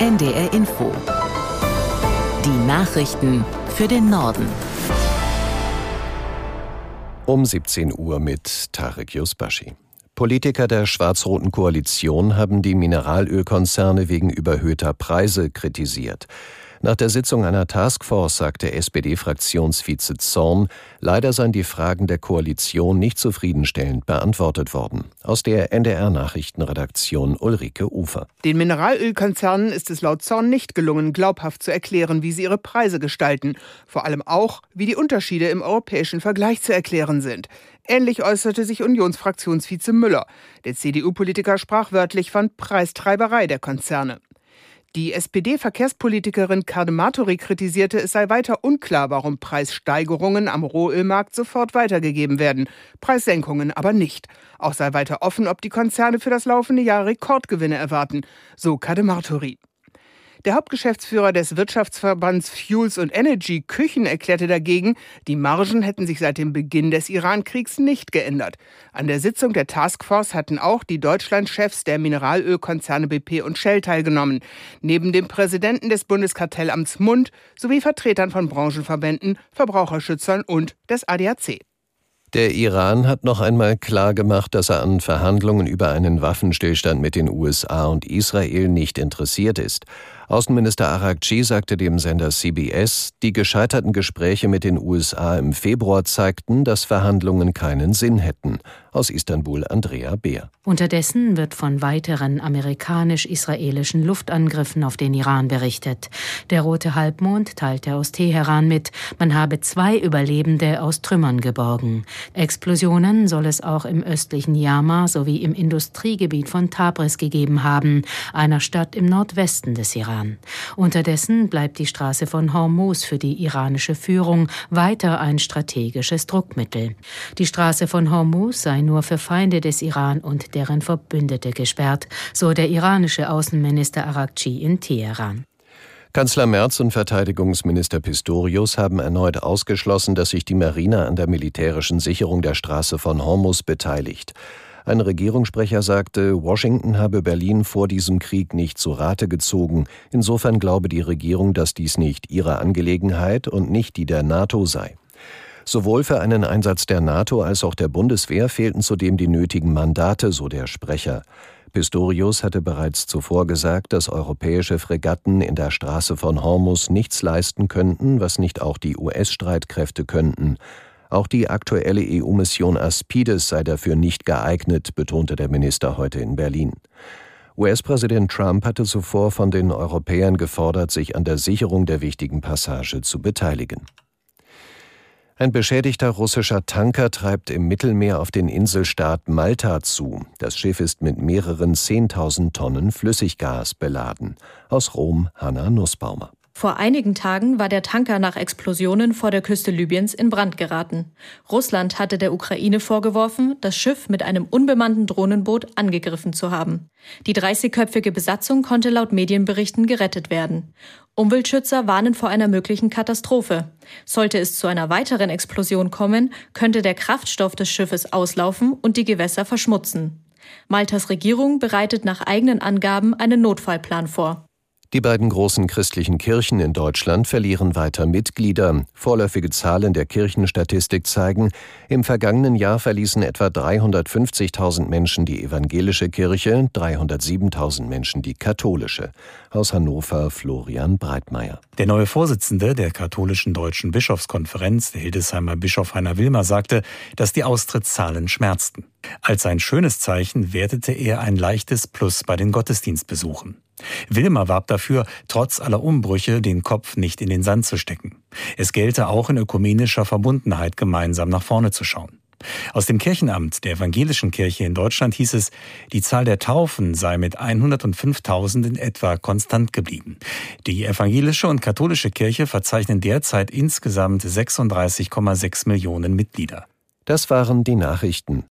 NDR Info. Die Nachrichten für den Norden. Um 17 Uhr mit Tarek Yusbashi. Politiker der schwarz-roten Koalition haben die Mineralölkonzerne wegen überhöhter Preise kritisiert. Nach der Sitzung einer Taskforce sagte SPD-Fraktionsvize Zorn, leider seien die Fragen der Koalition nicht zufriedenstellend beantwortet worden. Aus der NDR-Nachrichtenredaktion Ulrike Ufer. Den Mineralölkonzernen ist es laut Zorn nicht gelungen, glaubhaft zu erklären, wie sie ihre Preise gestalten. Vor allem auch, wie die Unterschiede im europäischen Vergleich zu erklären sind. Ähnlich äußerte sich Unionsfraktionsvize Müller. Der CDU-Politiker sprach wörtlich von Preistreiberei der Konzerne. Die SPD-Verkehrspolitikerin Kardematory kritisierte, es sei weiter unklar, warum Preissteigerungen am Rohölmarkt sofort weitergegeben werden, Preissenkungen aber nicht. Auch sei weiter offen, ob die Konzerne für das laufende Jahr Rekordgewinne erwarten, so Kardematory. Der Hauptgeschäftsführer des Wirtschaftsverbands Fuels and Energy, Küchen, erklärte dagegen, die Margen hätten sich seit dem Beginn des Iran-Kriegs nicht geändert. An der Sitzung der Taskforce hatten auch die Deutschlandchefs der Mineralölkonzerne BP und Shell teilgenommen, neben dem Präsidenten des Bundeskartellamts Mund sowie Vertretern von Branchenverbänden, Verbraucherschützern und des ADAC. Der Iran hat noch einmal klargemacht, dass er an Verhandlungen über einen Waffenstillstand mit den USA und Israel nicht interessiert ist. Außenminister Araghchi sagte dem Sender CBS, die gescheiterten Gespräche mit den USA im Februar zeigten, dass Verhandlungen keinen Sinn hätten. Aus Istanbul Andrea Beer. Unterdessen wird von weiteren amerikanisch-israelischen Luftangriffen auf den Iran berichtet. Der Rote Halbmond teilte aus Teheran mit, man habe 2 Überlebende aus Trümmern geborgen. Explosionen soll es auch im östlichen Jama sowie im Industriegebiet von Tabriz gegeben haben, einer Stadt im Nordwesten des Iran. Unterdessen bleibt die Straße von Hormuz für die iranische Führung weiter ein strategisches Druckmittel. Die Straße von Hormuz sei nur für Feinde des Iran und deren Verbündete gesperrt, so der iranische Außenminister Araghchi in Teheran. Kanzler Merz und Verteidigungsminister Pistorius haben erneut ausgeschlossen, dass sich die Marine an der militärischen Sicherung der Straße von Hormuz beteiligt. Ein Regierungssprecher sagte, Washington habe Berlin vor diesem Krieg nicht zu Rate gezogen. Insofern glaube die Regierung, dass dies nicht ihre Angelegenheit und nicht die der NATO sei. Sowohl für einen Einsatz der NATO als auch der Bundeswehr fehlten zudem die nötigen Mandate, so der Sprecher. Pistorius hatte bereits zuvor gesagt, dass europäische Fregatten in der Straße von Hormuz nichts leisten könnten, was nicht auch die US-Streitkräfte könnten. Auch die aktuelle EU-Mission Aspides sei dafür nicht geeignet, betonte der Minister heute in Berlin. US-Präsident Trump hatte zuvor von den Europäern gefordert, sich an der Sicherung der wichtigen Passage zu beteiligen. Ein beschädigter russischer Tanker treibt im Mittelmeer auf den Inselstaat Malta zu. Das Schiff ist mit mehreren 10.000 Tonnen Flüssiggas beladen. Aus Rom, Hanna Nussbaumer. Vor einigen Tagen war der Tanker nach Explosionen vor der Küste Libyens in Brand geraten. Russland hatte der Ukraine vorgeworfen, das Schiff mit einem unbemannten Drohnenboot angegriffen zu haben. Die 30-köpfige Besatzung konnte laut Medienberichten gerettet werden. Umweltschützer warnen vor einer möglichen Katastrophe. Sollte es zu einer weiteren Explosion kommen, könnte der Kraftstoff des Schiffes auslaufen und die Gewässer verschmutzen. Maltas Regierung bereitet nach eigenen Angaben einen Notfallplan vor. Die beiden großen christlichen Kirchen in Deutschland verlieren weiter Mitglieder. Vorläufige Zahlen der Kirchenstatistik zeigen, im vergangenen Jahr verließen etwa 350.000 Menschen die evangelische Kirche, 307.000 Menschen die katholische. Aus Hannover Florian Breitmeier. Der neue Vorsitzende der katholischen Deutschen Bischofskonferenz, der Hildesheimer Bischof Heiner Wilmer, sagte, dass die Austrittszahlen schmerzten. Als ein schönes Zeichen wertete er ein leichtes Plus bei den Gottesdienstbesuchen. Wilmer warb dafür, trotz aller Umbrüche den Kopf nicht in den Sand zu stecken. Es gelte auch in ökumenischer Verbundenheit gemeinsam nach vorne zu schauen. Aus dem Kirchenamt der evangelischen Kirche in Deutschland hieß es, die Zahl der Taufen sei mit 105.000 in etwa konstant geblieben. Die evangelische und katholische Kirche verzeichnen derzeit insgesamt 36,6 Millionen Mitglieder. Das waren die Nachrichten.